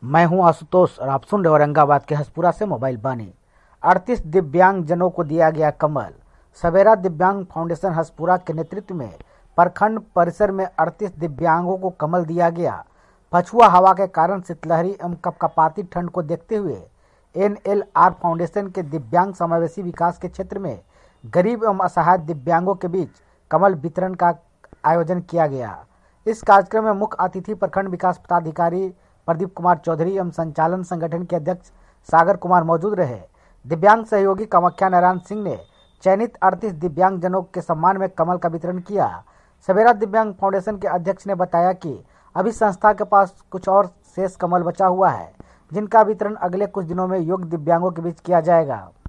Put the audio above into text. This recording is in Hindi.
मैं हूं आशुतोष और आप सुन रहे औरंगाबाद के हसपुरा से मोबाइल बानी। 38 दिव्यांग जनों को दिया गया कमल। सवेरा दिव्यांग फाउंडेशन हसपुरा के नेतृत्व में प्रखंड परिसर में 38 दिव्यांगों को कमल दिया गया। पछुआ हवा के कारण शीतलहरी एवं कपकपाती ठंड को देखते हुए NLR फाउंडेशन के दिव्यांग समावेशी विकास के क्षेत्र में गरीब एवं असहाय दिव्यांगों के बीच कमल वितरण का आयोजन किया गया। इस कार्यक्रम में मुख्य अतिथि प्रखंड विकास पदाधिकारी प्रदीप कुमार चौधरी एवं संचालन संगठन के अध्यक्ष सागर कुमार मौजूद रहे। दिव्यांग सहयोगी कामाख्या नारायण सिंह ने चयनित 38 दिव्यांग जनों के सम्मान में कमल का वितरण किया। सवेरा दिव्यांग फाउंडेशन के अध्यक्ष ने बताया कि अभी संस्था के पास कुछ और शेष कमल बचा हुआ है, जिनका वितरण अगले कुछ दिनों में योग्य दिव्यांगों के बीच किया जाएगा।